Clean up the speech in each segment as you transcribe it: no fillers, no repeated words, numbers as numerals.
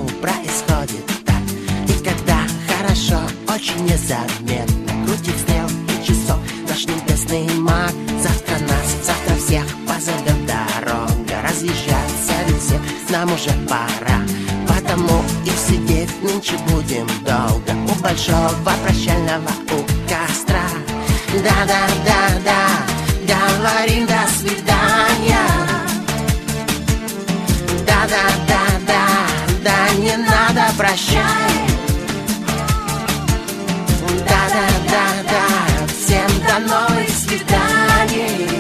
происходит так. И когда хорошо, очень незаметно крутит стрелки часов наш небесный маг. Завтра нас, завтра всех позовет дорога. Разъезжаться всех нам уже пора. Потому и сидеть нынче будем долго у большого прощального у костра. Да-да-да-да, говорим до свидания. Да-да-да-да, да не надо прощай. Да-да-да-да, всем до новых свиданий.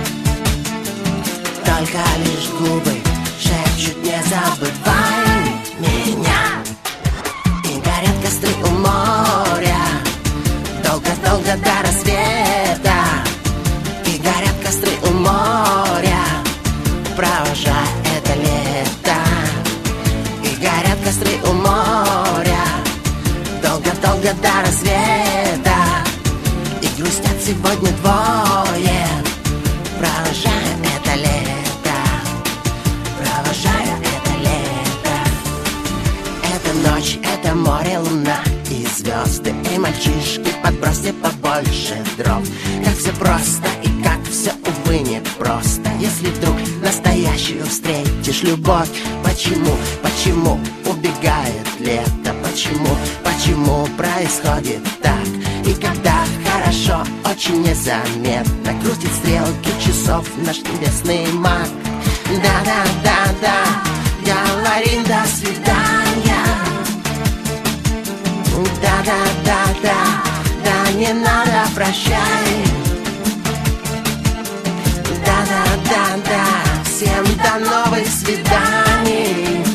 Только лишь губы шепчут не забывай меня. И горят костры у моря долго-долго до рассвета. И горят костры у моря, провожая это лето. И горят костры у моря долго-долго до рассвета. И грустят сегодня двое, провожая это лето. Провожая это лето. Это ночь, это море, луна и звезды. И мальчишки, подбросьте побольше дров. Как все просто и как все, увы, не просто. Если вдруг настоящую встретишь любовь, почему убегает лето? Почему происходит так? И когда хорошо, очень незаметно крутит стрелки часов наш небесный маг. Да-да-да-да, говорим до свидания. Да-да-да-да, да не надо прощай. Да-да-да-да, всем до новых свиданий.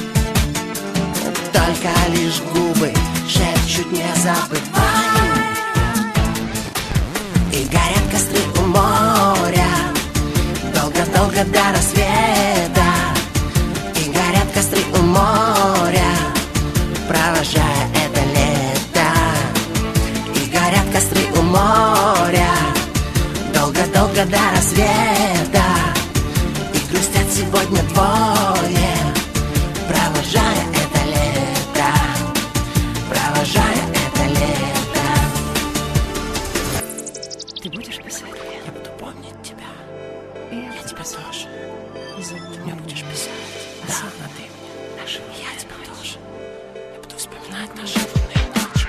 Только лишь губы шепчут не забывай. И горят костры у моря долго-долго до рассвета. И горят костры у моря, провожая это лето. И горят костры у моря долго-долго до рассвета. И грустят сегодня двое, провожая это лето. Провожая это лето. Ты будешь писать? Я буду помнить тебя. Я тебя тоже. Ты мне будешь писать. Да, а ты мне. Наши, я тебя тоже. Я буду вспоминать наши лунные ночи.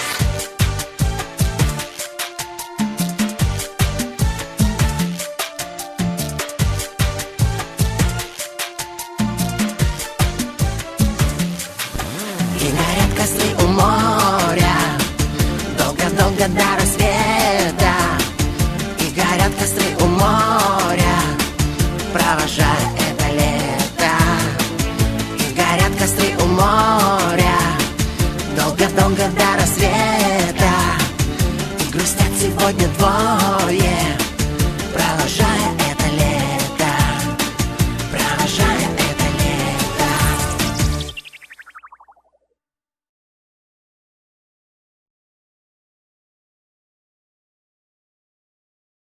И горят костры у моря долго-долго до рассвета. И горят костры у моря, провожая это лето. И горят костры у моря